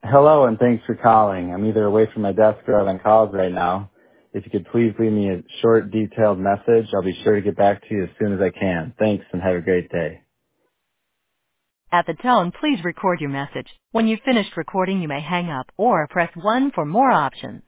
Hello, and thanks for calling. I'm either away from my desk or out on calls right now. If you could please leave me a short, detailed message, I'll be sure to get back to you as soon as I can. Thanks, and have a great day. At the tone, please record your message. When you've finished recording, you may hang up or press 1 for more options.